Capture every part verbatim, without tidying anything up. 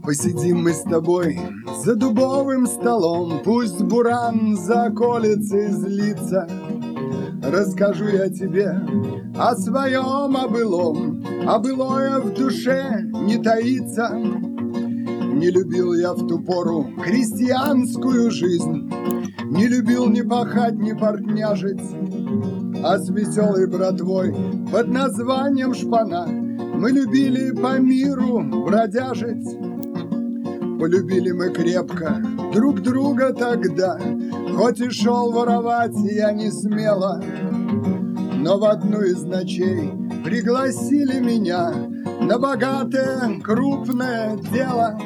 Посидим мы с тобой за дубовым столом, пусть буран за околицей злится. Расскажу я тебе о своем, о былом, а былое в душе не таится. Не любил я в ту пору крестьянскую жизнь, не любил ни пахать, ни портняжить, а с веселой братвой под названием шпана мы любили по миру бродяжить. Полюбили мы крепко друг друга тогда, хоть и шел воровать я не смело, но в одну из ночей пригласили меня на богатое крупное дело.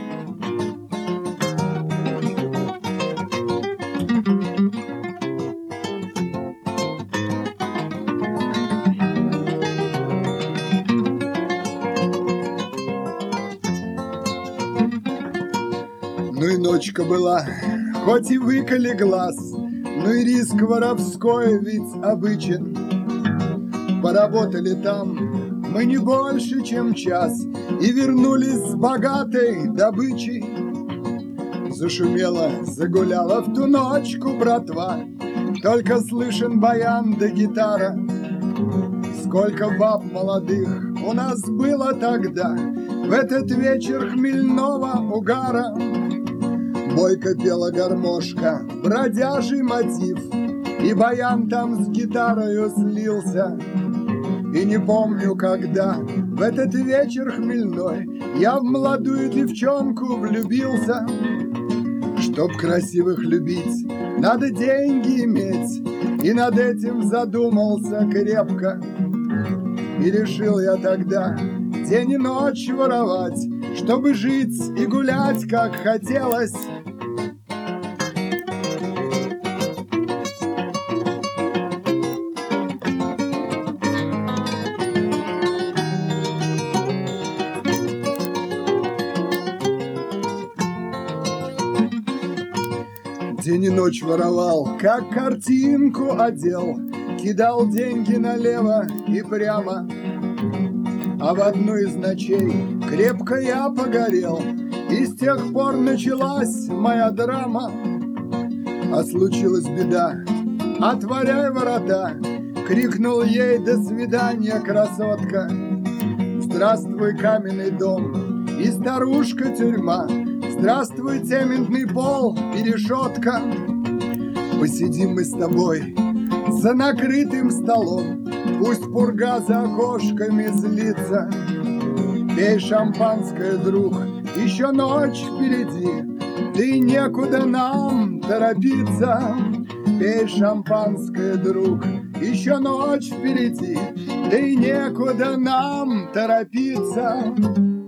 Ну и ночка была, хоть и выколи глаз, ну и риск воровской ведь обычен. Поработали там мы не больше, чем час, и вернулись с богатой добычей. Зашумела, загуляла в ту ночку братва, только слышен баян да гитара. Сколько баб молодых у нас было тогда в этот вечер хмельного угара. Бойко пела гармошка, бродяжий мотив, и баян там с гитарою слился. И не помню, когда в этот вечер хмельной я в молодую девчонку влюбился. Чтоб красивых любить, надо деньги иметь, и над этим задумался крепко. И решил я тогда день и ночь воровать, чтобы жить и гулять, как хотелось. День и ночь воровал, как картинку одел, кидал деньги налево и прямо. А в одну из ночей крепко я погорел, и с тех пор началась моя драма. А случилась беда, отворяй ворота, крикнул ей до свидания красотка. Здравствуй, каменный дом и старушка-тюрьма, здравствуй, цементный пол и решетка. Посидим мы с тобой за накрытым столом, пусть пурга за окошками злится. Пей шампанское, друг, еще ночь впереди, да и некуда нам торопиться. Пей шампанское, друг, еще ночь впереди, да и некуда нам торопиться.